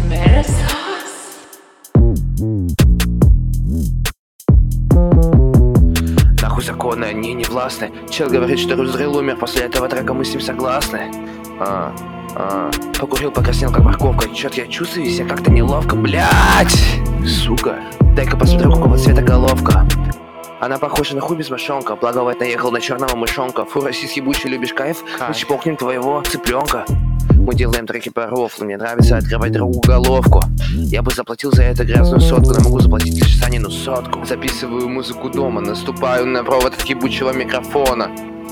Нахуй законы, они не властны. Чел говорит, что Рузрел умер, после этого трека мы с ним согласны. Покурил, покраснел, как морковка. Чёрт, я чувствую себя как-то неловко, блять. Сука, дай-ка посмотрю, какого цвета головка. Она похожа на хуй без мошонка. Благовать наехал на черного мышонка. Фу, российский ебучий, любишь кайф? Мы чпокнем твоего цыпленка. Мы делаем треки по рофлу. Мне нравится открывать другу головку. Я бы заплатил за это грязную сотку, но могу заплатить лишь Санину сотку. Записываю музыку дома, наступаю на провод от ебучего микрофона.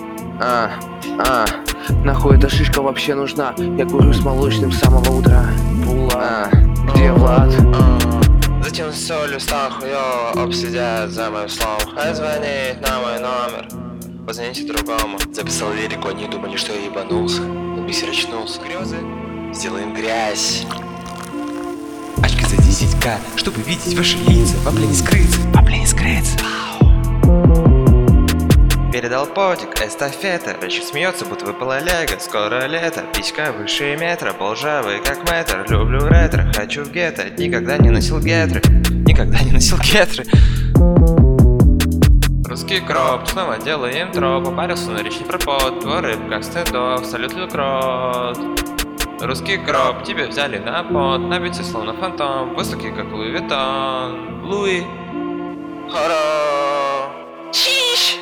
Нахуй эта шишка вообще нужна? Я курю с молочным с самого утра. Где Влад? Затем с солью стал хуёво, обсидят за мою славу. Звонит на мой номер, позвоните другому. Записал лирику, они думали, что я ебанулся. Но миссер очнулся. Грёзы, сделаем грязь. Очки за 10к, чтобы видеть ваши лица. Вопля не скрыться, вопля не скрыться. Передал подик, эстафета. Рэчик смеется, будто выпало лего. Скоро лето, писька выше метра. Полжавый, как мэтр. Люблю ретро, хочу в гетто. Никогда не носил гетры. Никогда не носил гетры. Русский кроп, снова делаем троп. Попарился на речный пропот. Твой рыб, как стендов, салют крот. Русский кроп, тебе взяли на пот. На бите словно фантом, высокий, как Луи Виттон. Луи. Хоро. Чиш.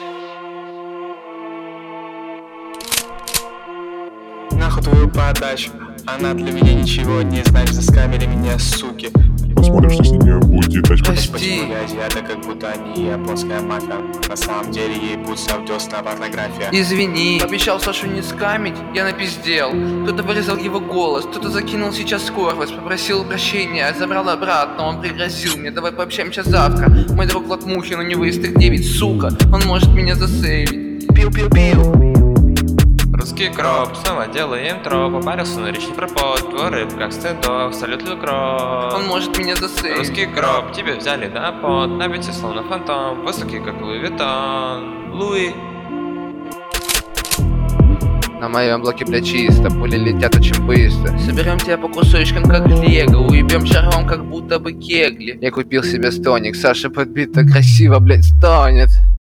Нахуй твою подачу, она для меня ничего не значит. Заскамили меня, суки. Посмотрим, что с ними будет тачка. Прости. Почему я азиата, как будто они японская мафия? На самом деле ебутся в десна порнография. Извини, обещал Сашу не скамить, я напиздел. Кто-то вырезал его голос, кто-то закинул сейчас скорость. Попросил прощения, забрал обратно. Он пригрозил мне, давай пообщаемся завтра. Мой друг Влад Мухин, у него есть 9, сука. Он может меня засейвить. Пиу-пиу-пиу. Русский кроп, снова делаем троп. Попарился на речный пропот. Твой рыб, как стендов, салют крот. Он может меня засейвить. Русский кроп, тебе взяли на пот. На бите словно фантом, высокий, как Луи Виттон. Луи. На моем блоке, бля, чисто, пули летят очень быстро. Соберем тебя по кусочкам, как лего. Уебем шаром, как будто бы кегли. Я купил себе стоник, Саша подбито красиво, блядь, стонет.